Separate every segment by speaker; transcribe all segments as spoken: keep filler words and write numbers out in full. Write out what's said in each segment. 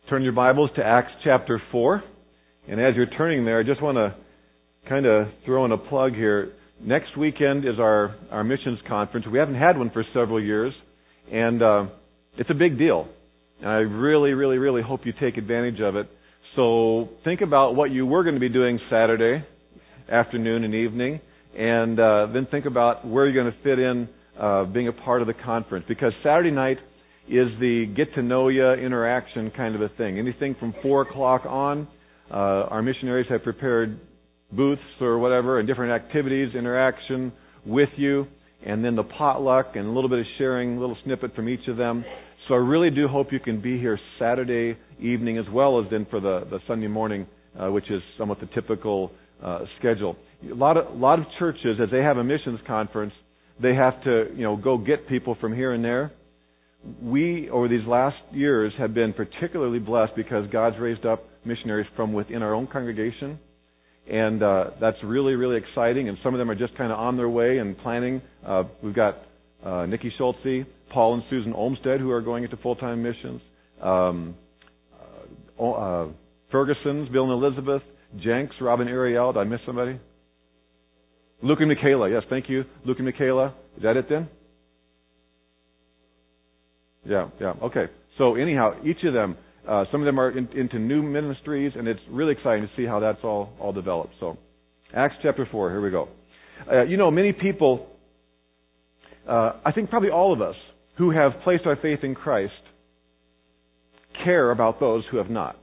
Speaker 1: Turn your Bibles to Acts chapter four. And as you're turning there, I just want to kind of throw in a plug here. Next weekend is our, our missions conference. We haven't had one for several years, and uh, it's a big deal. And I really, really, really hope you take advantage of it. So think about what you were going to be doing Saturday afternoon and evening, and uh, then think about where you're going to fit in uh, being a part of the conference. Because Saturday night is the get-to-know-you interaction kind of a thing. Anything from four o'clock on, uh, our missionaries have prepared booths or whatever and different activities, interaction with you, and then the potluck and a little bit of sharing, a little snippet from each of them. So I really do hope you can be here Saturday evening as well as then for the, the Sunday morning, uh, which is somewhat the typical uh, schedule. A lot of, a lot of churches, as they have a missions conference, they have to, you know, go get people from here and there. We, over these last years, have been particularly blessed because God's raised up missionaries from within our own congregation. And uh, that's really, really exciting. And some of them are just kind of on their way and planning. Uh, we've got uh, Nikki Schultze, Paul and Susan Olmsted, who are going into full-time missions. Um, uh, uh, Ferguson's, Bill and Elizabeth. Jenks, Robin Ariel. Did I miss somebody? Luke and Michaela. Yes, thank you. Luke and Michaela. Is that it then? Yeah, yeah, okay. So anyhow, each of them, uh, some of them are in, into new ministries, and it's really exciting to see how that's all, all developed. So, Acts chapter four, here we go. Uh, you know, many people, uh, I think probably all of us, who have placed our faith in Christ, care about those who have not.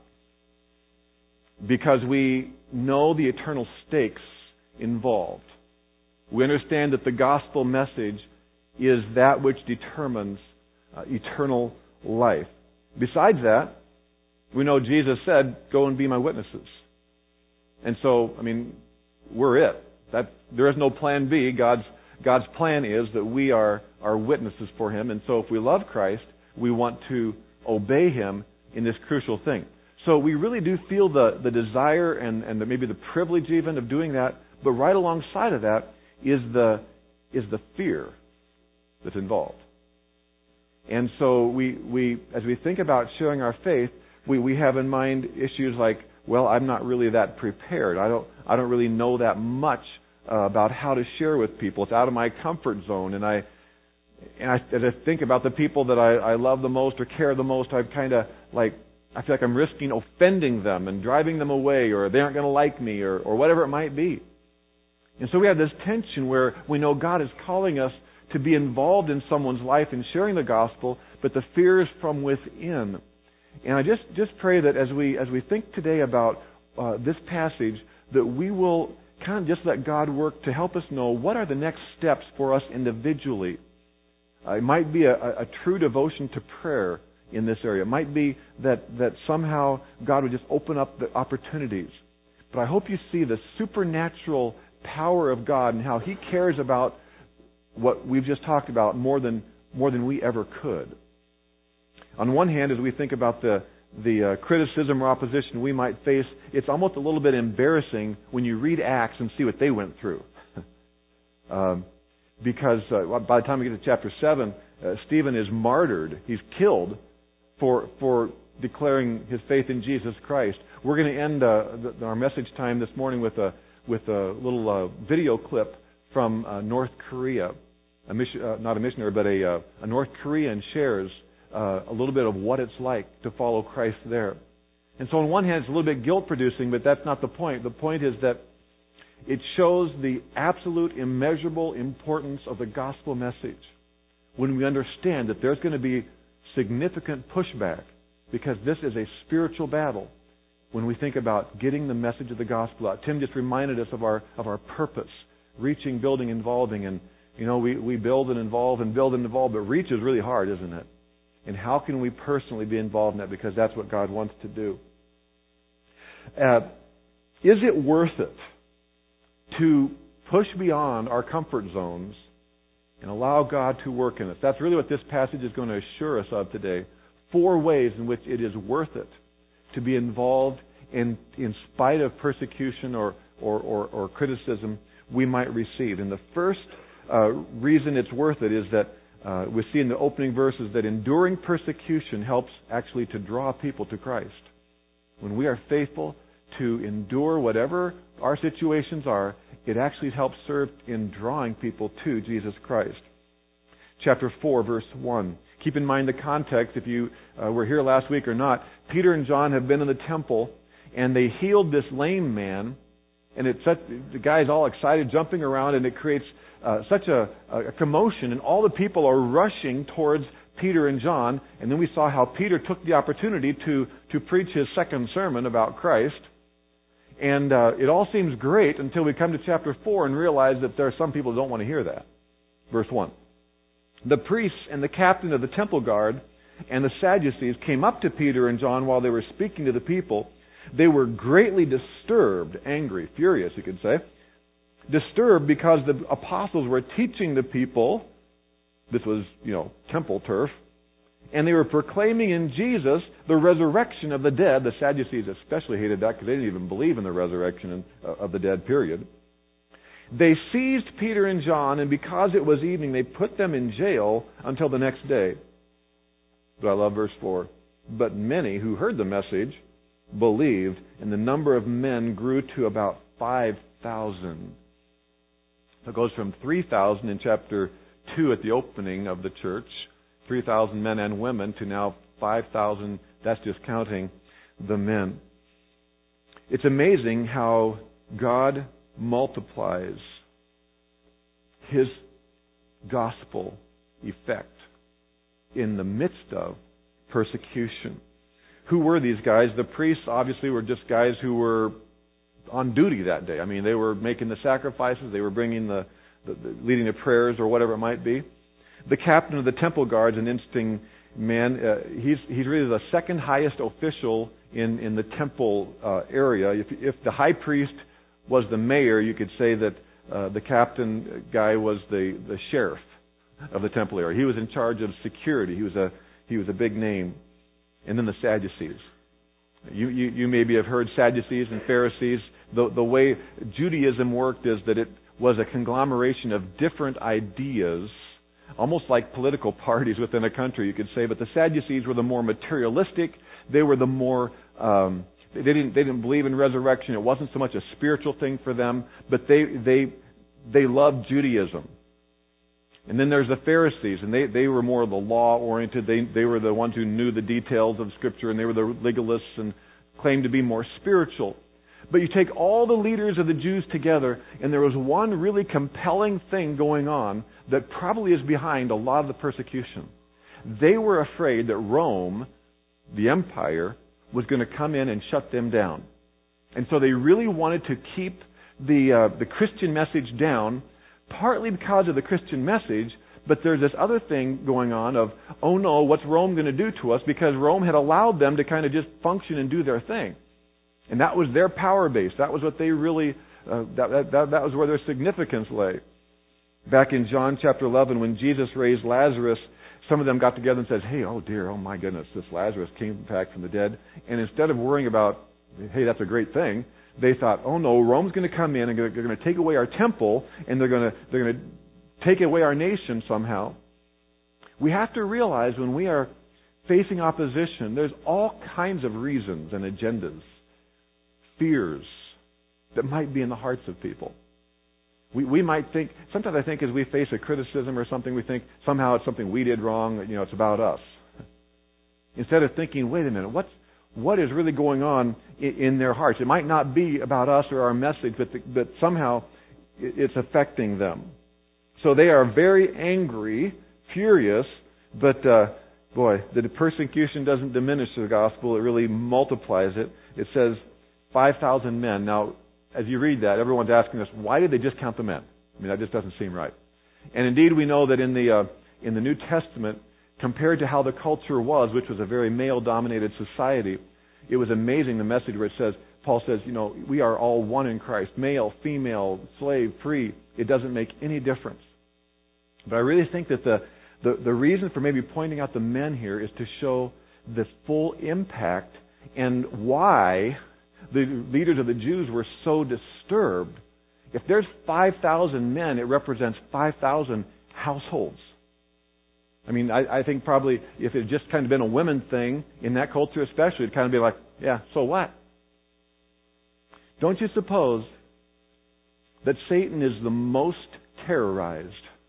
Speaker 1: Because we know the eternal stakes involved. We understand that the gospel message is that which determines Uh, eternal life. Besides that, we know Jesus said, "Go and be my witnesses." And so, I mean, we're it. That there is no plan B. God's God's plan is that we are are witnesses for Him. And so, if we love Christ, we want to obey Him in this crucial thing. So, we really do feel the the desire and and the, maybe the privilege even of doing that. But right alongside of that is the is the fear that's involved. And so we, we, as we think about sharing our faith, we, we have in mind issues like, well, I'm not really that prepared. I don't, I don't really know that much uh, about how to share with people. It's out of my comfort zone. And I, and I, as I think about the people that I, I love the most or care the most, I'm kind of like, I feel like I'm risking offending them and driving them away, or they aren't going to like me, or, or whatever it might be. And so we have this tension where we know God is calling us to be involved in someone's life and sharing the gospel, but the fear is from within. And I just, just pray that as we as we think today about uh, this passage, that we will kind of just let God work to help us know what are the next steps for us individually. Uh, it might be a, a true devotion to prayer in this area. It might be that, that somehow God would just open up the opportunities. But I hope you see the supernatural power of God and how He cares about what we've just talked about more than more than we ever could. On one hand, as we think about the the uh, criticism or opposition we might face, it's almost a little bit embarrassing when you read Acts and see what they went through. um, because uh, by the time we get to chapter seven, uh, Stephen is martyred. He's killed for for declaring his faith in Jesus Christ. We're going to end uh, the, our message time this morning with a with a little uh, video clip from uh, North Korea. A mission, uh, not a missionary, but a, uh, a North Korean shares uh, a little bit of what it's like to follow Christ there. And so on one hand, it's a little bit guilt-producing, but that's not the point. The point is that it shows the absolute immeasurable importance of the gospel message when we understand that there's going to be significant pushback because this is a spiritual battle when we think about getting the message of the gospel out. Tim just reminded us of our of our purpose, reaching, building, involving, and You know, we, we build and involve and build and involve, but reach is really hard, isn't it? And how can we personally be involved in that? Because that's what God wants to do. Uh, is it worth it to push beyond our comfort zones and allow God to work in us? That's really what this passage is going to assure us of today. Four ways in which it is worth it to be involved in, in spite of persecution or, or, or, or criticism we might receive. And the first Uh, reason it's worth it is that uh, we see in the opening verses that enduring persecution helps actually to draw people to Christ. When we are faithful to endure whatever our situations are, it actually helps serve in drawing people to Jesus Christ. Chapter four, verse one. Keep in mind the context, if you uh, were here last week or not. Peter and John have been in the temple, and they healed this lame man, and it set, the guy's all excited, jumping around, and it creates uh, such a, a commotion, and all the people are rushing towards Peter and John. And then we saw how Peter took the opportunity to, to preach his second sermon about Christ. And uh, it all seems great until we come to chapter four and realize that there are some people who don't want to hear that. Verse one. The priests and the captain of the temple guard and the Sadducees came up to Peter and John while they were speaking to the people. They were greatly disturbed, angry, furious, you could say. Disturbed because the apostles were teaching the people. This was, you know, temple turf. And they were proclaiming in Jesus the resurrection of the dead. The Sadducees especially hated that because they didn't even believe in the resurrection of the dead, period. They seized Peter and John, and because it was evening, they put them in jail until the next day. But I love verse four. But many who heard the message believed, and the number of men grew to about five thousand. So it goes from three thousand in chapter two at the opening of the church, three thousand men and women, to now five thousand. That's just counting the men. It's amazing how God multiplies His gospel effect in the midst of persecution. Who were these guys? The priests obviously were just guys who were on duty that day. I mean, they were making the sacrifices, they were bringing the, the, the leading the prayers or whatever it might be. The captain of the temple guard is an interesting man. Uh, he's he's really the second highest official in in the temple uh, area. If if the high priest was the mayor, you could say that uh, the captain guy was the, the sheriff of the temple area. He was in charge of security. He was a he was a big name. And then the Sadducees. You you, you maybe have heard Sadducees and Pharisees. The the way Judaism worked is that it was a conglomeration of different ideas, almost like political parties within a country, you could say. But the Sadducees were the more materialistic. They were the more um, They didn't, they didn't believe in resurrection. It wasn't so much a spiritual thing for them, but they, they, they loved Judaism. And then there's the Pharisees, and they, they were more the law-oriented. They, they were the ones who knew the details of Scripture, and they were the legalists and claimed to be more spiritual. But you take all the leaders of the Jews together, and there was one really compelling thing going on that probably is behind a lot of the persecution. They were afraid that Rome, the empire, was going to come in and shut them down. And so they really wanted to keep the uh, the Christian message down, partly because of the Christian message, but there's this other thing going on of, oh no, what's Rome going to do to us? Because Rome had allowed them to kind of just function and do their thing. And that was their power base. That was what they really, uh, that, that, that was where their significance lay. Back in John chapter eleven, when Jesus raised Lazarus, some of them got together and said, hey, oh dear, oh my goodness, this Lazarus came back from the dead. And instead of worrying about, hey, that's a great thing, they thought, oh no, Rome's going to come in and they're going to take away our temple, and they're going to they're going to take away our nation somehow. We have to realize when we are facing opposition, there's all kinds of reasons and agendas, fears that might be in the hearts of people. We we might think, sometimes I think as we face a criticism or something, we think somehow it's something we did wrong, you know, it's about us. Instead of thinking, wait a minute, what's, what is really going on in, in their hearts? It might not be about us or our message, but, the, but somehow it's affecting them. So they are very angry, furious, but uh, boy, the persecution doesn't diminish the gospel, it really multiplies it. It says five thousand men. Now, as you read that, everyone's asking us, why did they just count the men? I mean, that just doesn't seem right. And indeed, we know that in the uh, in the New Testament, compared to how the culture was, which was a very male-dominated society, it was amazing the message where it says, Paul says, you know, we are all one in Christ, male, female, slave, free. It doesn't make any difference. But I really think that the the, the reason for maybe pointing out the men here is to show the full impact and why the leaders of the Jews were so disturbed. If there's five thousand men, it represents five thousand households. I mean, I, I think probably if it had just kind of been a women thing, in that culture especially, it'd kind of be like, yeah, so what? Don't you suppose that Satan is the most terrorized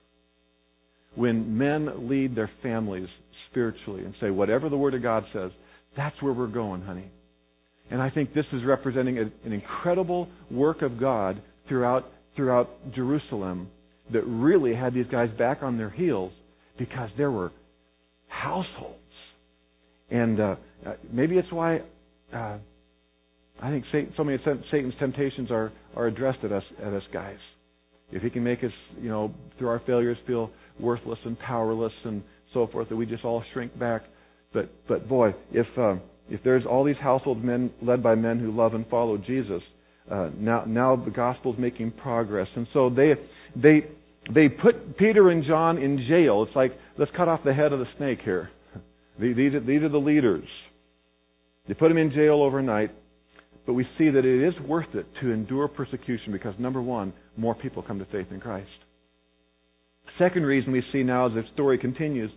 Speaker 1: when men lead their families spiritually and say, whatever the Word of God says, that's where we're going, honey. And I think this is representing a, an incredible work of God throughout throughout Jerusalem that really had these guys back on their heels because there were households. And uh, maybe it's why uh, I think Satan, so many of Satan's temptations are, are addressed at us at us guys. If he can make us, you know, through our failures feel worthless and powerless and so forth, that we just all shrink back. But but boy, if uh, if there's all these household men led by men who love and follow Jesus, uh, now now the gospel's making progress, and so they they they put Peter and John in jail. It's like, let's cut off the head of the snake here. These are, these are the leaders. They put them in jail overnight, but we see that it is worth it to endure persecution because, number one, more people come to faith in Christ. Second reason we see now as the story continues,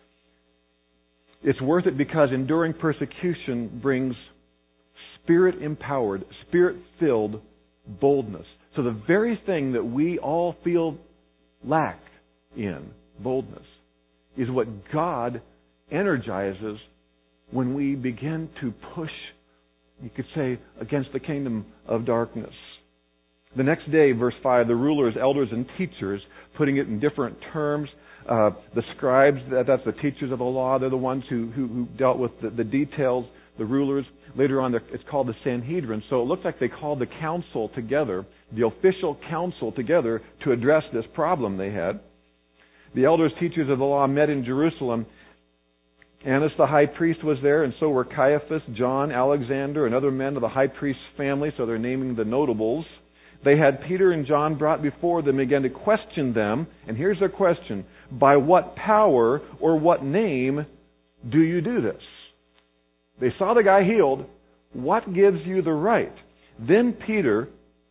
Speaker 1: it's worth it because enduring persecution brings Spirit-empowered, Spirit-filled boldness. So the very thing that we all feel lack in, boldness, is what God energizes when we begin to push, you could say, against the kingdom of darkness. The next day, verse five, the rulers, elders, and teachers, putting it in different terms, uh, the scribes, that, that's the teachers of the law, they're the ones who, who, who dealt with the, the details, the rulers. Later on, it's called the Sanhedrin. So it looks like they called the council together, the official council together, to address this problem they had. The elders, teachers of the law met in Jerusalem. Annas the high priest was there, and so were Caiaphas, John, Alexander, and other men of the high priest's family, so they're naming the notables. They had Peter and John brought before them and began to question them. And here's their question: by what power or what name do you do this? They saw the guy healed. What gives you the right? Then Peter,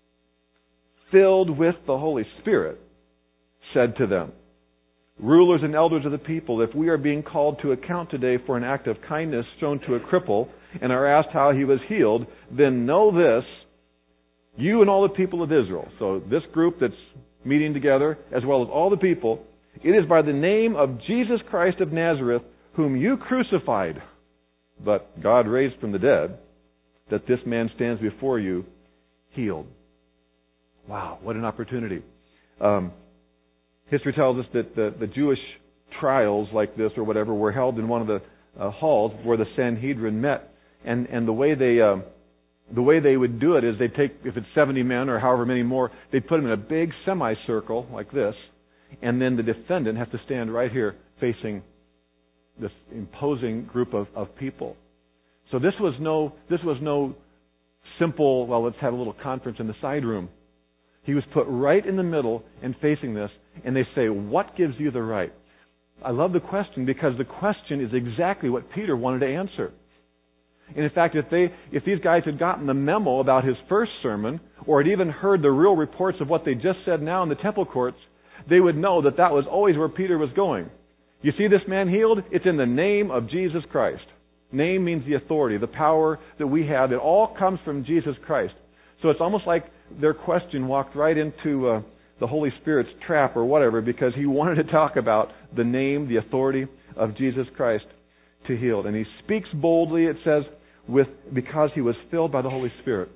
Speaker 1: filled with the Holy Spirit, said to them, rulers and elders of the people, if we are being called to account today for an act of kindness shown to a cripple and are asked how he was healed, then know this, you and all the people of Israel, so this group that's meeting together, as well as all the people, it is by the name of Jesus Christ of Nazareth, whom you crucified, but God raised from the dead, that this man stands before you healed. Wow, what an opportunity. Um, history tells us that the, the Jewish trials like this or whatever were held in one of the uh, halls where the Sanhedrin met. And, and the way they um, the way they would do it is they'd take, if it's seventy men or however many more, they'd put them in a big semicircle like this, and then the defendant has to stand right here facing this imposing group of, of people. So this was no this was no simple, well, let's have a little conference in the side room. He was put right in the middle and facing this, and they say, what gives you the right? I love the question because the question is exactly what Peter wanted to answer. And in fact, if they if these guys had gotten the memo about his first sermon, or had even heard the real reports of what they just said now in the temple courts, they would know that that was always where Peter was going. You see this man healed? It's in the name of Jesus Christ. Name means the authority, the power that we have. It all comes from Jesus Christ. So it's almost like their question walked right into uh, the Holy Spirit's trap or whatever, because he wanted to talk about the name, the authority of Jesus Christ to heal. And he speaks boldly, it says, with because he was filled by the Holy Spirit.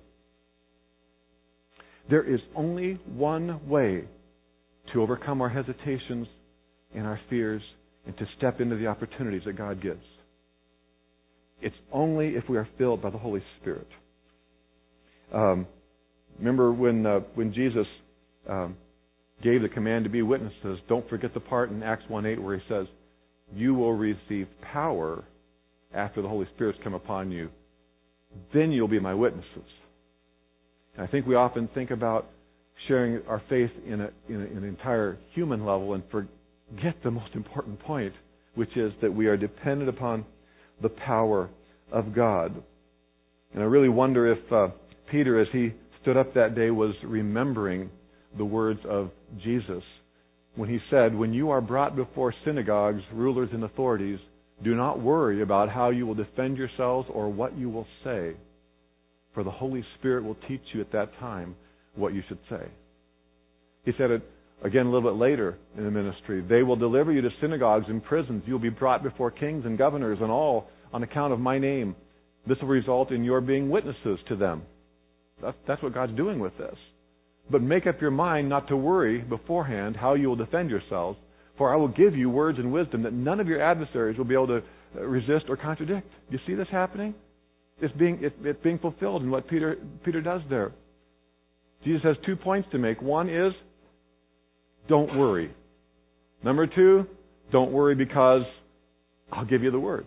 Speaker 1: There is only one way to overcome our hesitations and our fears and to step into the opportunities that God gives. It's only if we are filled by the Holy Spirit. Um, remember when uh, when Jesus um, gave the command to be witnesses, don't forget the part in Acts one eight where he says, you will receive power after the Holy Spirit's come upon you. Then you'll be my witnesses. And I think we often think about sharing our faith in, a, in, a, in an entire human level and forget the most important point, which is that we are dependent upon the power of God. And I really wonder if uh, Peter, as he stood up that day, was remembering the words of Jesus when he said, when you are brought before synagogues, rulers, and authorities, do not worry about how you will defend yourselves or what you will say, for the Holy Spirit will teach you at that time what you should say. He said it again a little bit later in the ministry. They will deliver you to synagogues and prisons. You will be brought before kings and governors and all on account of my name. This will result in your being witnesses to them. That's, that's what God's doing with this. But make up your mind not to worry beforehand how you will defend yourselves, for I will give you words and wisdom that none of your adversaries will be able to resist or contradict. Do you see this happening? It's being, it, it's being fulfilled in what Peter, Peter does there. Jesus has two points to make. One is, don't worry. Number two, don't worry because I'll give you the words.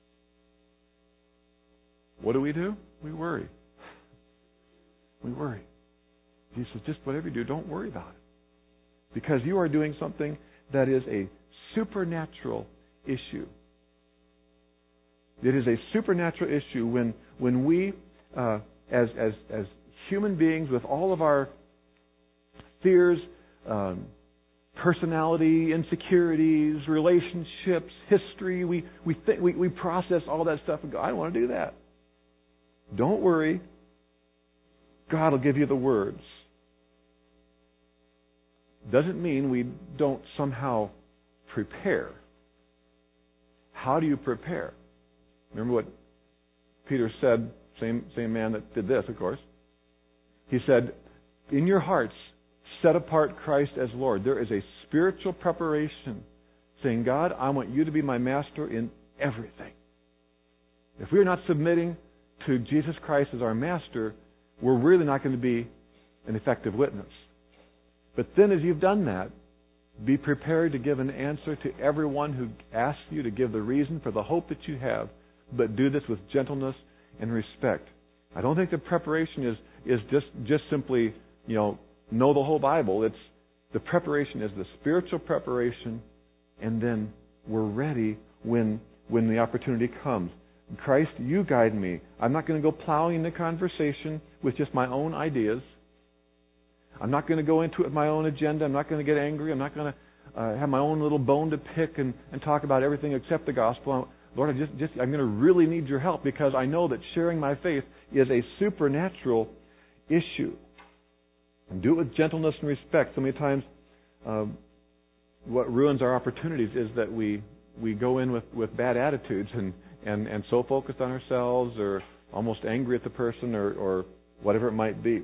Speaker 1: What do we do? We worry. We worry. Jesus says, just whatever you do, don't worry about it. Because you are doing something that is a supernatural issue. It is a supernatural issue when when we, uh, as as as human beings, with all of our fears, um, personality, insecurities, relationships, history, we we think we, we process all that stuff and go, I don't want to do that. Don't worry. God will give you the words. Doesn't mean we don't somehow prepare. How do you prepare? Remember what Peter said, same same man that did this, of course. He said, in your hearts, set apart Christ as Lord. There is a spiritual preparation saying, God, I want you to be my master in everything. If we are not submitting to Jesus Christ as our master, we're really not going to be an effective witness. But then as you've done that, be prepared to give an answer to everyone who asks you to give the reason for the hope that you have, but do this with gentleness and respect. I don't think the preparation is, is just, just simply, you know, know the whole Bible. It's the preparation is the spiritual preparation, and then we're ready when when the opportunity comes. Christ, you guide me. I'm not going to go plowing into conversation with just my own ideas. I'm not going to go into it with my own agenda. I'm not going to get angry. I'm not going to uh, have my own little bone to pick and, and talk about everything except the gospel. Lord, I just, just I'm going to really need your help because I know that sharing my faith is a supernatural issue. And do it with gentleness and respect. So many times, uh, what ruins our opportunities is that we we go in with, with bad attitudes and, and, and so focused on ourselves or almost angry at the person or, or whatever it might be.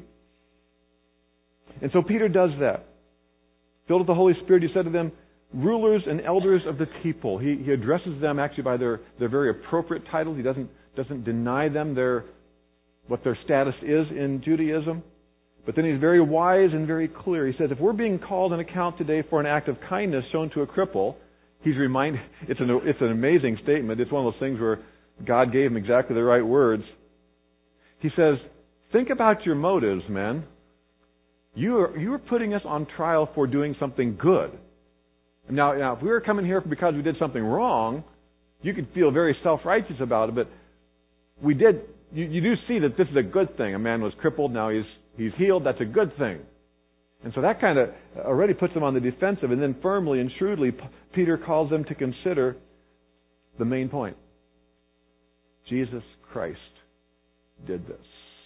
Speaker 1: And so Peter does that. Filled with the Holy Spirit, he said to them, rulers and elders of the people. He, he addresses them actually by their, their very appropriate titles. He doesn't doesn't deny them their what their status is in Judaism. But then he's very wise and very clear. He says, if we're being called an account today for an act of kindness shown to a cripple, he's reminded, it's an, it's an amazing statement. It's one of those things where God gave him exactly the right words. He says, think about your motives, men. You are, you are putting us on trial for doing something good. Now, now, if we were coming here because we did something wrong, you could feel very self-righteous about it, but we did, you, you do see that this is a good thing. A man was crippled, now he's he's healed, that's a good thing. And so that kind of already puts them on the defensive, and then firmly and shrewdly, Peter calls them to consider the main point. Jesus Christ did this,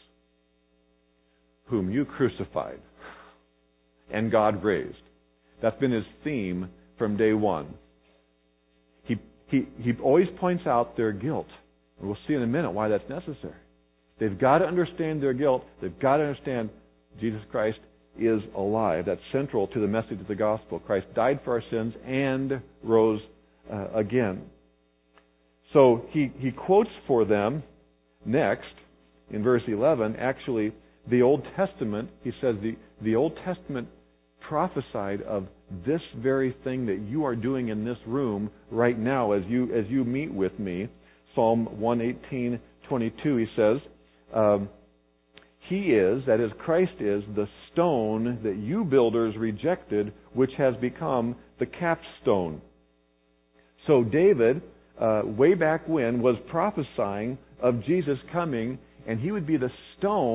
Speaker 1: whom you crucified and God raised. That's been his theme from day one. He, he, he always points out their guilt. And we'll see in a minute why that's necessary. They've got to understand their guilt. They've got to understand Jesus Christ is alive. That's central to the message of the gospel. Christ died for our sins and rose uh, again. So he, he quotes for them next, in verse eleven, actually, the Old Testament. He says the, the Old Testament prophesied of this very thing that you are doing in this room right now as you as you meet with me. Psalm one eighteen twenty-two, he says, um, He is, that is, Christ is, the stone that you builders rejected, which has become the capstone. So David, uh, way back when, was prophesying of Jesus coming, and he would be the stone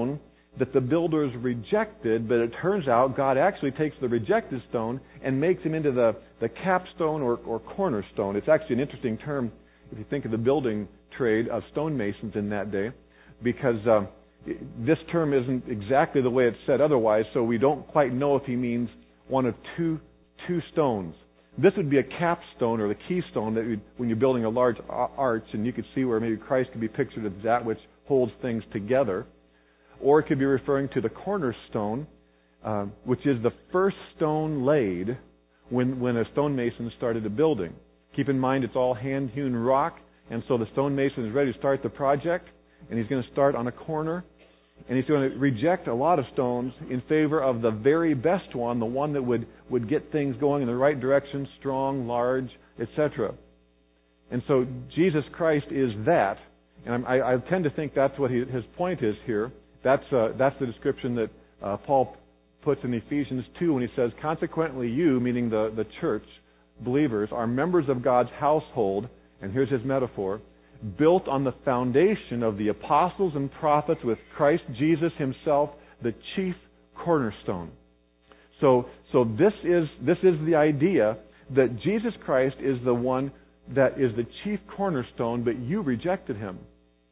Speaker 1: that the builders rejected, but it turns out God actually takes the rejected stone and makes him into the, the capstone or, or cornerstone. It's actually an interesting term if you think of the building trade of stonemasons in that day, because uh, this term isn't exactly the way it's said otherwise, so we don't quite know if he means one of two two stones. This would be a capstone or the keystone that you'd, when you're building a large arch, and you could see where maybe Christ could be pictured as that which holds things together. Or it could be referring to the cornerstone, uh, which is the first stone laid when, when a stonemason started a building. Keep in mind it's all hand-hewn rock, and so the stonemason is ready to start the project, and he's going to start on a corner, and he's going to reject a lot of stones in favor of the very best one, the one that would, would get things going in the right direction, strong, large, et cetera. And so Jesus Christ is that, and I, I tend to think that's what he, his point is here. That's uh, that's the description that uh, Paul puts in Ephesians two when he says, consequently you, meaning the, the church, believers, are members of God's household, and here's his metaphor, built on the foundation of the apostles and prophets with Christ Jesus himself, the chief cornerstone. So, so this is this is the idea that Jesus Christ is the one that is the chief cornerstone, but you rejected him.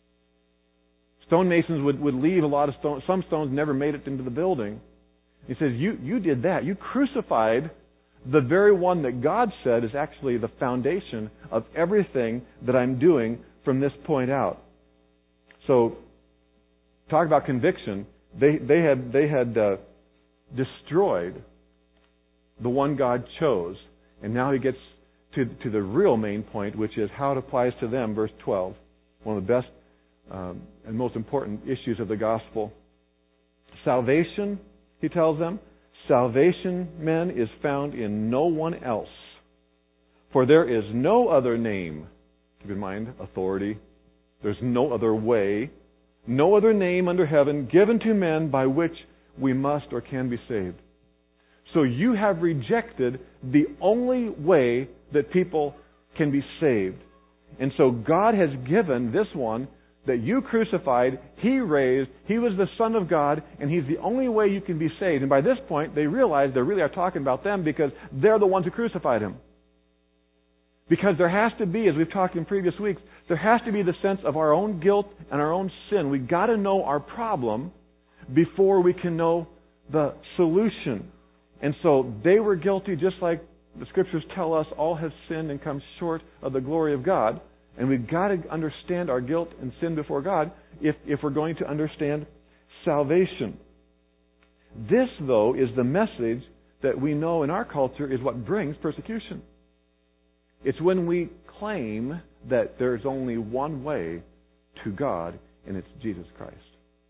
Speaker 1: Stonemasons would, would leave a lot of stones. Some stones never made it into the building. He says, you, you did that. You crucified the very one that God said is actually the foundation of everything that I'm doing from this point out. So, talk about conviction. They, they had, they had uh, destroyed the one God chose. And now he gets to, to the real main point, which is how it applies to them, verse twelve. One of the best Um, and most important issues of the gospel. Salvation, he tells them, salvation, men, is found in no one else. For there is no other name, keep in mind, authority, there's no other way, no other name under heaven given to men by which we must or can be saved. So you have rejected the only way that people can be saved. And so God has given this one that you crucified, he raised, he was the Son of God, and he's the only way you can be saved. And by this point, they realize they really are talking about them because they're the ones who crucified him. Because there has to be, as we've talked in previous weeks, there has to be the sense of our own guilt and our own sin. We've got to know our problem before we can know the solution. And so they were guilty, just like the Scriptures tell us, all have sinned and come short of the glory of God. And we've got to understand our guilt and sin before God if, if we're going to understand salvation. This, though, is the message that we know in our culture is what brings persecution. It's when we claim that there's only one way to God, and it's Jesus Christ.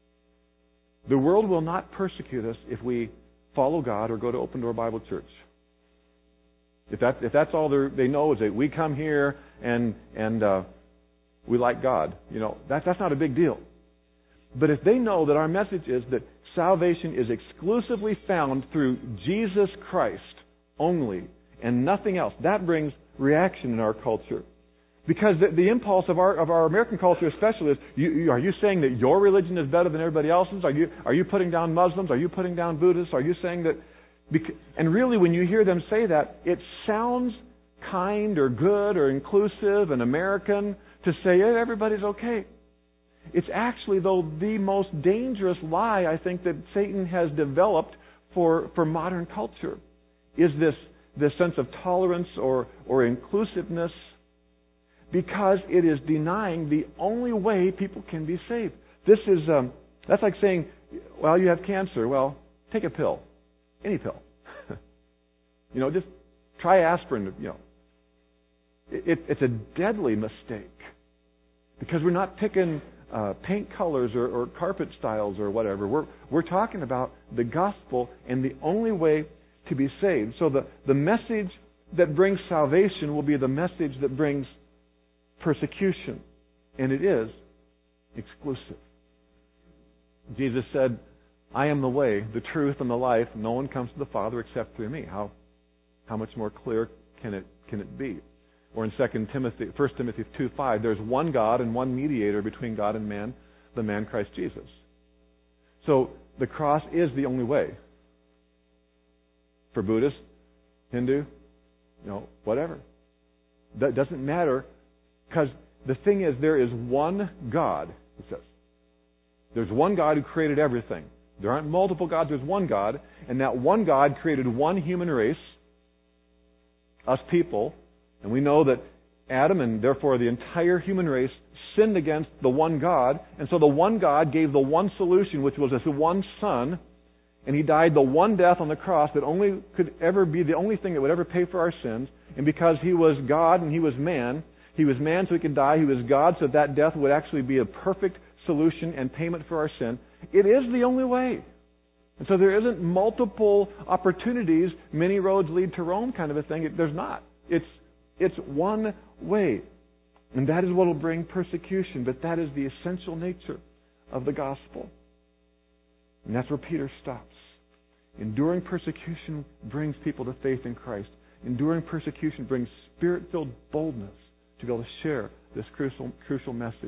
Speaker 1: The world will not persecute us if we follow God or go to Open Door Bible Church. If that if that's all they know is that we come here and and uh, we like God, you know, that that's not a big deal. But if they know that our message is that salvation is exclusively found through Jesus Christ only and nothing else, that brings reaction in our culture. Because the, the impulse of our of our American culture especially is, you, you, are you saying that your religion is better than everybody else's? Are you are you putting down Muslims? Are you putting down Buddhists? Are you saying that... And really, when you hear them say that, it sounds kind or good or inclusive and American to say, yeah, everybody's okay. It's actually, though, the most dangerous lie, I think, that Satan has developed for, for modern culture, is this, this sense of tolerance or, or inclusiveness, because it is denying the only way people can be saved. This is, um, that's like saying, well, you have cancer. Well, take a pill. Any pill. you know, just try aspirin. You know, it, it's a deadly mistake because we're not picking uh, paint colors or, or carpet styles or whatever. We're we're talking about the gospel and the only way to be saved. So the, the message that brings salvation will be the message that brings persecution, and it is exclusive. Jesus said, I am the way, the truth, and the life. No one comes to the Father except through me. How how much more clear can it can it be? Or in Second Timothy, First Timothy two five, there's one God and one mediator between God and man, the man Christ Jesus. So the cross is the only way. For Buddhists, Hindu, you know, whatever. That doesn't matter, because the thing is, there is one God, it says. There's one God who created everything. There aren't multiple gods, there's one God, and that one God created one human race, us people, and we know that Adam and therefore the entire human race sinned against the one God, and so the one God gave the one solution, which was the one Son, and He died the one death on the cross that only could ever be the only thing that would ever pay for our sins. And because He was God and He was man, He was man so He could die, He was God so that death would actually be a perfect solution and payment for our sin. It is the only way. And so there isn't multiple opportunities, many roads lead to Rome kind of a thing. There's not. It's, it's one way. And that is what will bring persecution, but that is the essential nature of the gospel. And that's where Peter stops. Enduring persecution brings people to faith in Christ. Enduring persecution brings Spirit-filled boldness to be able to share this crucial, crucial message.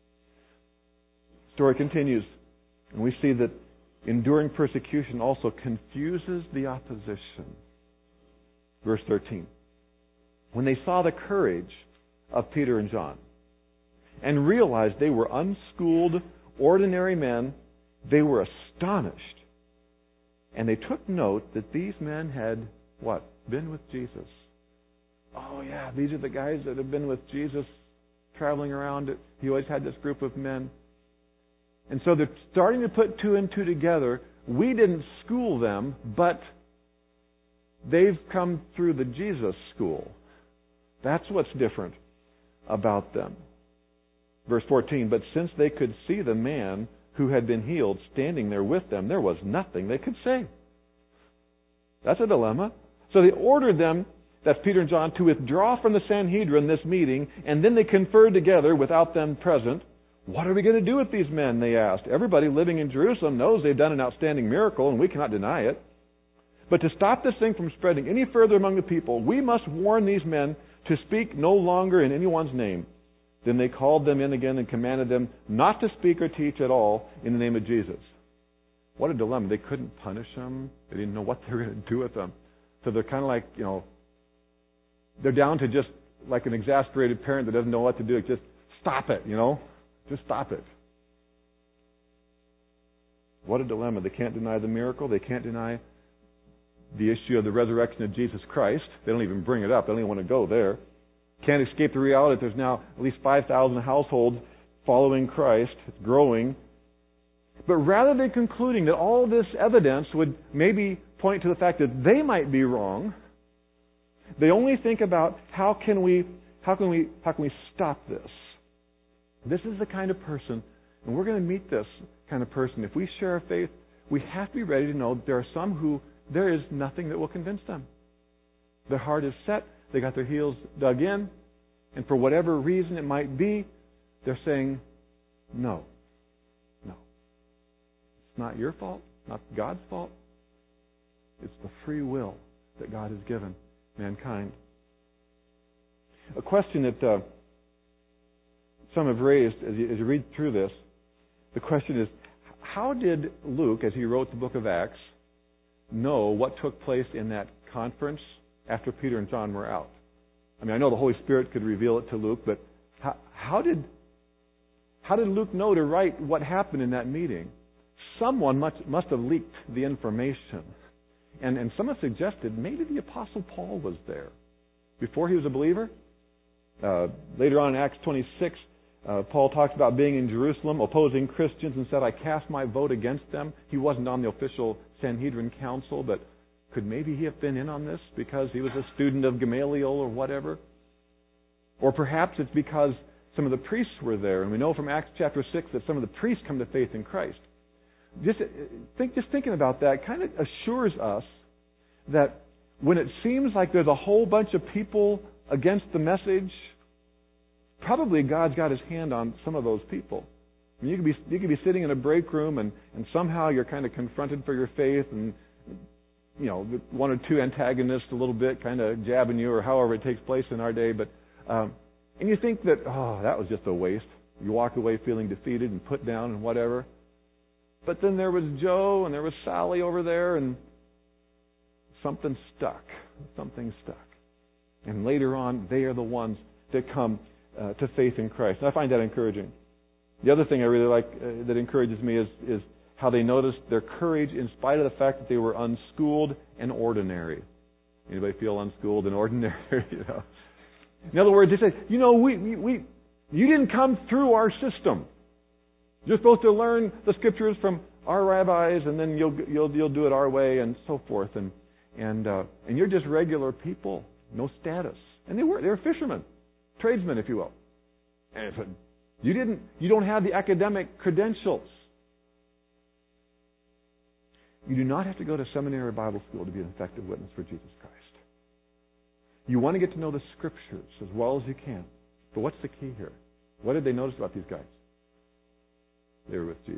Speaker 1: The story continues, and we see that enduring persecution also confuses the opposition. Verse thirteen. When they saw the courage of Peter and John and realized they were unschooled, ordinary men, they were astonished. And they took note that these men had, what? Been with Jesus. Oh yeah, these are the guys that have been with Jesus traveling around. He always had this group of men. And so they're starting to put two and two together. We didn't school them, but they've come through the Jesus school. That's what's different about them. Verse fourteen, but since they could see the man who had been healed standing there with them, there was nothing they could say. That's a dilemma. So they ordered them, that's Peter and John, to withdraw from the Sanhedrin, this meeting, and then they conferred together without them present. What are we going to do with these men, they asked. Everybody living in Jerusalem knows they've done an outstanding miracle, and we cannot deny it. But to stop this thing from spreading any further among the people, we must warn these men to speak no longer in anyone's name. Then they called them in again and commanded them not to speak or teach at all in the name of Jesus. What a dilemma. They couldn't punish them. They didn't know what they were going to do with them. So they're kind of like, you know, they're down to just like an exasperated parent that doesn't know what to do. Just stop it, you know. Just stop it. What a dilemma. They can't deny the miracle. They can't deny the issue of the resurrection of Jesus Christ. They don't even bring it up. They don't even want to go there. Can't escape the reality that there's now at least five thousand households following Christ. It's growing. But rather than concluding that all this evidence would maybe point to the fact that they might be wrong, they only think about how can we, how can we, how can we stop this? This is the kind of person, and we're going to meet this kind of person. If we share our faith, we have to be ready to know that there are some who there is nothing that will convince them. Their heart is set. They got their heels dug in. And for whatever reason it might be, they're saying, no. No. It's not your fault. Not God's fault. It's the free will that God has given mankind. A question that uh, some have raised as you, as you read through this, the question is, how did Luke, as he wrote the book of Acts, know what took place in that conference after Peter and John were out? I mean, I know the Holy Spirit could reveal it to Luke, but how, how did how did Luke know to write what happened in that meeting? Someone must, must have leaked the information. And, and some have suggested maybe the Apostle Paul was there before he was a believer. Uh, later on in Acts twenty-six, uh, Paul talks about being in Jerusalem, opposing Christians, and said, I cast my vote against them. He wasn't on the official Sanhedrin council, but could maybe he have been in on this because he was a student of Gamaliel or whatever? Or perhaps it's because some of the priests were there, and we know from Acts chapter six that some of the priests come to faith in Christ. Just think, just thinking about that kind of assures us that when it seems like there's a whole bunch of people against the message, probably God's got His hand on some of those people. I mean, you could be you could be sitting in a break room and, and somehow you're kind of confronted for your faith, and you know one or two antagonists a little bit kind of jabbing you, or however it takes place in our day. But um, and you think that, oh, that was just a waste. You walk away feeling defeated and put down and whatever. But then there was Joe and there was Sally over there, and something stuck. Something stuck. And later on, they are the ones that come uh, to faith in Christ. And I find that encouraging. The other thing I really like uh, that encourages me is, is how they noticed their courage in spite of the fact that they were unschooled and ordinary. Anybody feel unschooled and ordinary? You know? In other words, they say, you know, we, we, we you didn't come through our system. You're supposed to learn the scriptures from our rabbis, and then you'll you'll you'll do it our way, and so forth. And and uh, and you're just regular people, no status. And they were they were fishermen, tradesmen, if you will. And it said, you didn't you don't have the academic credentials. You do not have to go to seminary or Bible school to be an effective witness for Jesus Christ. You want to get to know the scriptures as well as you can. But what's the key here? What did they notice about these guys? They were with Jesus.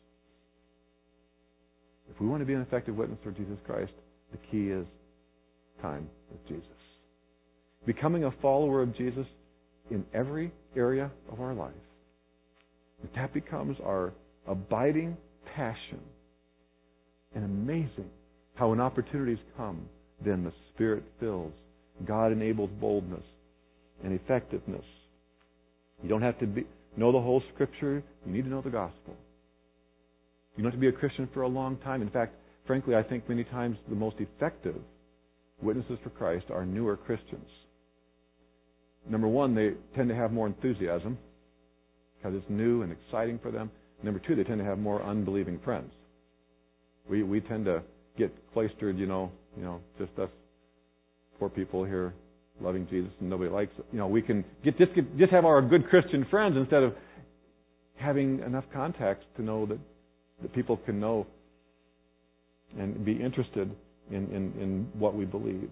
Speaker 1: If we want to be an effective witness for Jesus Christ, the key is time with Jesus. Becoming a follower of Jesus in every area of our life. If that becomes our abiding passion, and amazing how when opportunities come, then the Spirit fills. God enables boldness and effectiveness. You don't have to be, know the whole Scripture. You need to know the gospel. You don't have to be a Christian for a long time. In fact, frankly, I think many times the most effective witnesses for Christ are newer Christians. Number one, they tend to have more enthusiasm because it's new and exciting for them. Number two, they tend to have more unbelieving friends. We we tend to get cloistered, you know, you know, just us poor people here loving Jesus and nobody likes it. You know, we can get just get, just have our good Christian friends instead of having enough contacts to know that, that people can know and be interested in, in, in what we believe.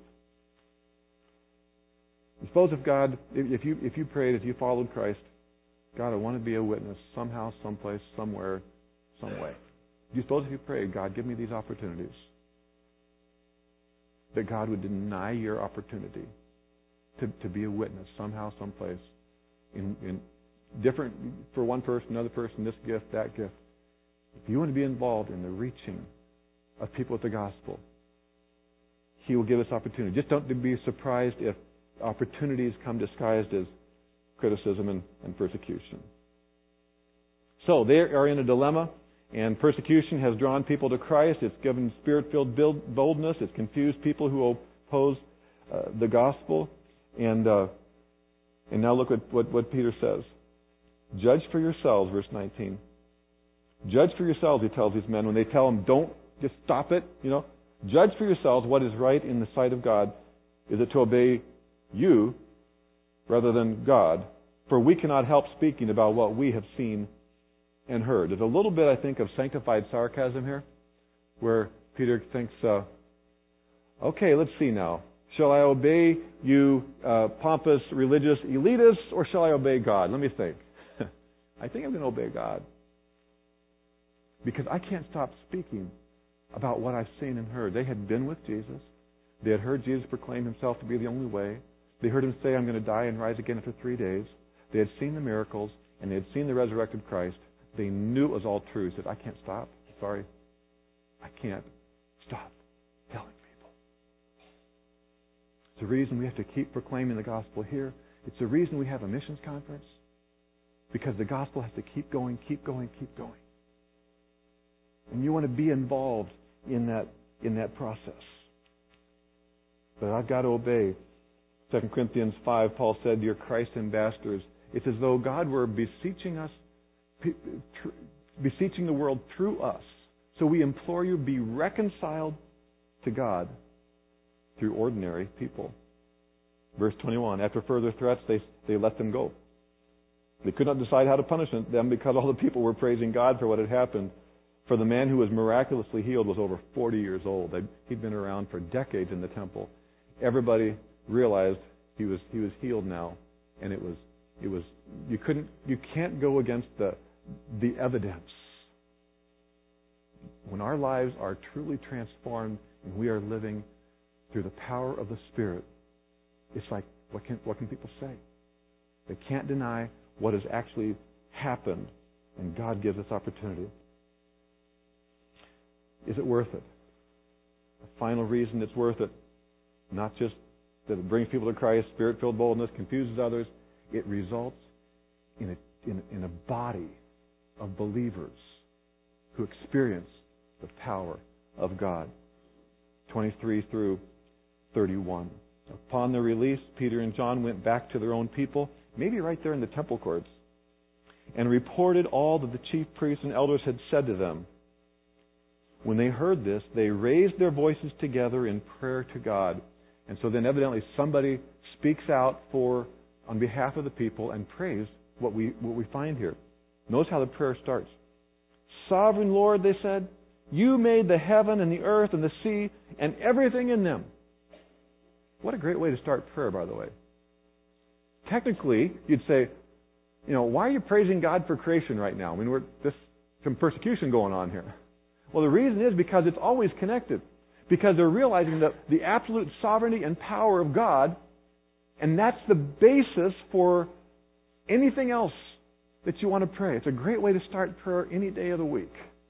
Speaker 1: Suppose if God, if you if you prayed, if you followed Christ, God, I want to be a witness somehow, someplace, somewhere, some way. Do you suppose if you prayed, God, give me these opportunities, that God would deny your opportunity to, to be a witness somehow, someplace, in, in different, for one person, another person, this gift, that gift. If you want to be involved in the reaching of people with the gospel, He will give us opportunity. Just don't be surprised if opportunities come disguised as criticism and, and persecution. So they are in a dilemma, and persecution has drawn people to Christ. It's given Spirit-filled boldness. It's confused people who oppose uh, the gospel. And uh, and now look at what, what Peter says. Judge for yourselves, verse nineteen. Judge for yourselves, he tells these men, when they tell him, don't just stop it, you know. Judge for yourselves what is right in the sight of God. Is it to obey you rather than God? For we cannot help speaking about what we have seen and heard. There's a little bit, I think, of sanctified sarcasm here, where Peter thinks, uh, okay, let's see now. Shall I obey you, uh, pompous religious elitists, or shall I obey God? Let me think. I think I'm going to obey God. Because I can't stop speaking about what I've seen and heard. They had been with Jesus. They had heard Jesus proclaim Himself to be the only way. They heard Him say, I'm going to die and rise again after three days. They had seen the miracles, and they had seen the resurrected Christ. They knew it was all true. He said, I can't stop. Sorry. I can't stop telling people. It's the reason we have to keep proclaiming the gospel here. It's the reason we have a missions conference. Because the gospel has to keep going, keep going, keep going. And you want to be involved in that in that process. But I've got to obey. Second Corinthians five, Paul said, "Dear Christ ambassadors," it's as though God were beseeching us, beseeching the world through us. So we implore you, be reconciled to God through ordinary people. Verse twenty-one, after further threats, they, they let them go. They could not decide how to punish them because all the people were praising God for what had happened. For the man who was miraculously healed was over forty years old. He'd been around for decades in the temple. Everybody realized he was he was healed now, and it was it was you couldn't you can't go against the the evidence. When our lives are truly transformed and we are living through the power of the Spirit, it's like what can what can people say? They can't deny what has actually happened, and God gives us opportunity. is it worth it? The final reason it's worth it, not just that it brings people to Christ, Spirit-filled boldness, confuses others. It results in a, in, in a body of believers who experience the power of God. twenty-three through thirty-one. Upon their release, Peter and John went back to their own people, maybe right there in the temple courts, and reported all that the chief priests and elders had said to them. When they heard this, they raised their voices together in prayer to God. And so then evidently somebody speaks out for on behalf of the people and prays what we what we find here. Notice how the prayer starts. Sovereign Lord, they said, you made the heaven and the earth and the sea and everything in them. What a great way to start prayer, by the way. Technically, you'd say, you know, why are you praising God for creation right now? I mean, we're there's some persecution going on here. Well, the reason is because it's always connected. Because they're realizing that the absolute sovereignty and power of God, and that's the basis for anything else that you want to pray. It's a great way to start prayer any day of the week.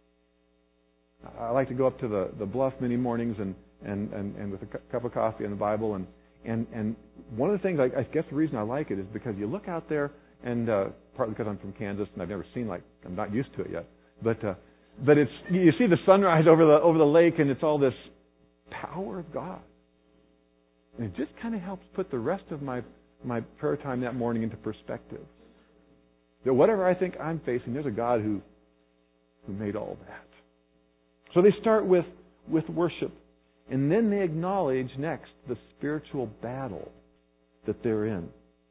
Speaker 1: I like to go up to the, the bluff many mornings and, and, and, and with a cup of coffee and the Bible. And, and, and one of the things, I, I guess the reason I like it is because you look out there, and uh, partly because I'm from Kansas and I've never seen, like, I'm not used to it yet. But uh, but it's you see the sunrise over the over the lake, and it's all this power of God. And it just kind of helps put the rest of my, my prayer time that morning into perspective. That whatever I think I'm facing, there's a God who who made all that. So they start with, with worship. And then they acknowledge next the spiritual battle that they're in.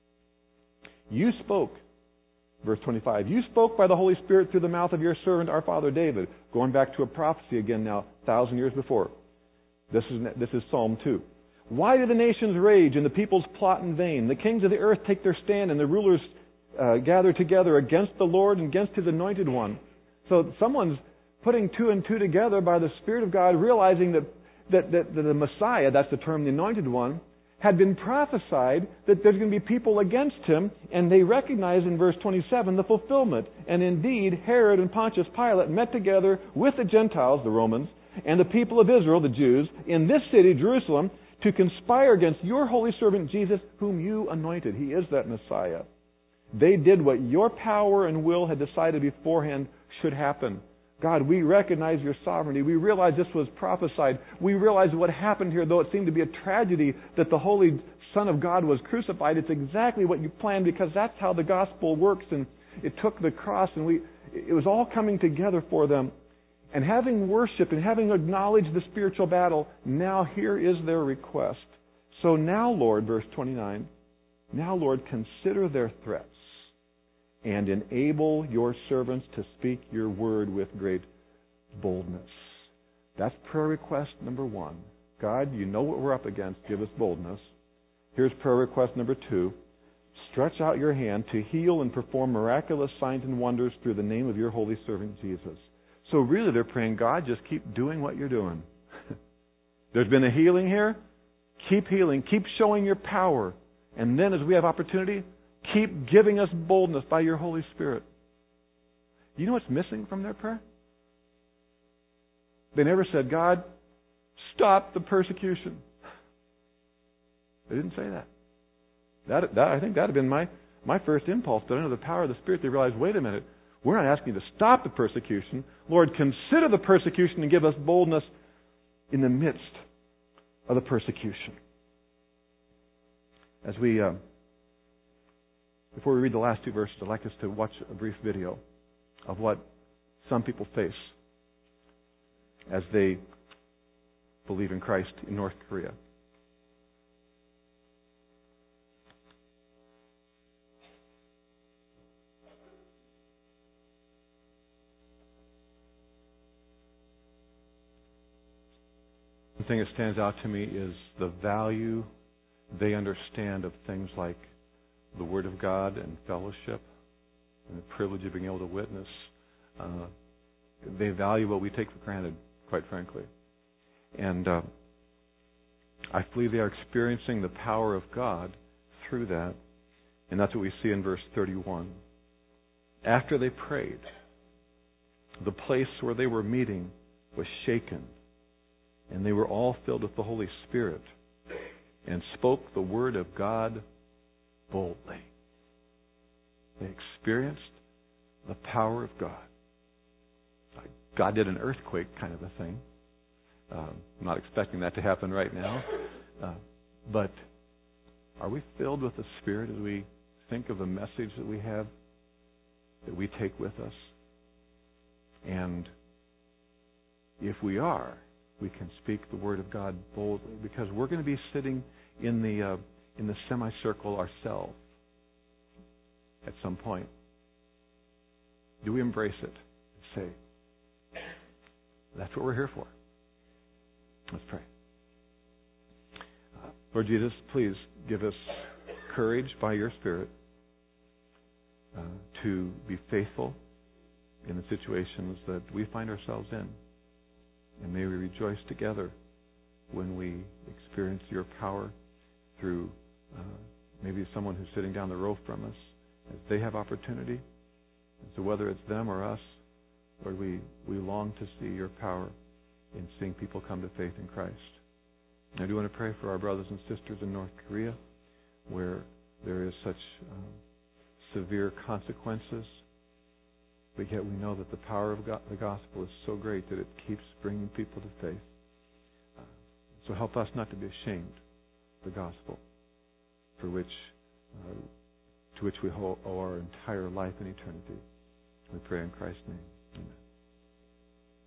Speaker 1: You spoke, verse twenty-five, you spoke by the Holy Spirit through the mouth of your servant, our father David. Going back to a prophecy again now, a thousand years before. This is, this is Psalm two. Why do the nations rage and the peoples plot in vain? The kings of the earth take their stand and the rulers uh, gather together against the Lord and against His anointed one. So someone's putting two and two together by the Spirit of God, realizing that, that, that, that the Messiah, that's the term, the anointed one, had been prophesied that there's going to be people against Him, and they recognize in verse twenty-seven the fulfillment. And indeed, Herod and Pontius Pilate met together with the Gentiles, the Romans, and the people of Israel, the Jews, in this city, Jerusalem, to conspire against your holy servant Jesus, whom you anointed. He is that Messiah. They did what your power and will had decided beforehand should happen. God, we recognize your sovereignty. We realize this was prophesied. We realize what happened here, though it seemed to be a tragedy that the Holy Son of God was crucified. It's exactly what you planned, because that's how the gospel works. And it took the cross, and we it was all coming together for them. And having worshiped and having acknowledged the spiritual battle, now here is their request. So now, Lord, verse twenty-nine, now, Lord, consider their threats and enable your servants to speak your word with great boldness. That's prayer request number one. God, you know what we're up against. Give us boldness. Here's prayer request number two. Stretch out your hand to heal and perform miraculous signs and wonders through the name of your holy servant Jesus. So really they're praying, God, just keep doing what you're doing. There's been a healing here. Keep healing. Keep showing your power. And then as we have opportunity, keep giving us boldness by your Holy Spirit. You know what's missing from their prayer? They never said, God, stop the persecution. They didn't say that. That, that I think that would have been my, my first impulse. But under the power of the Spirit, they realized, wait a minute, we're not asking you to stop the persecution. Lord, consider the persecution and give us boldness in the midst of the persecution. As we, uh, before we read the last two verses, I'd like us to watch a brief video of what some people face as they believe in Christ in North Korea. The thing that stands out to me is the value they understand of things like the Word of God and fellowship and the privilege of being able to witness. Uh, they value what we take for granted, quite frankly. And uh, I believe they are experiencing the power of God through that. And that's what we see in verse thirty-one. After they prayed, the place where they were meeting was shaken, and they were all filled with the Holy Spirit and spoke the word of God boldly. They experienced the power of God. God did an earthquake kind of a thing. Um, I'm not expecting that to happen right now. Uh, but are we filled with the Spirit as we think of the message that we have, that we take with us? And if we are, we can speak the Word of God boldly, because we're going to be sitting in the uh, in the semicircle ourselves at some point. Do we embrace it and say, that's what we're here for? Let's pray. Uh, Lord Jesus, please give us courage by your Spirit uh, to be faithful in the situations that we find ourselves in. And may we rejoice together when we experience your power through uh, maybe someone who's sitting down the row from us as they have opportunity. And so whether it's them or us, Lord, we, we long to see your power in seeing people come to faith in Christ. I do want to pray for our brothers and sisters in North Korea, where there is such um, severe consequences, but yet we know that the power of God, the gospel is so great that it keeps bringing people to faith. Uh, so help us not to be ashamed of the gospel, for which uh, to which we owe our entire life and eternity. We pray in Christ's name. Amen.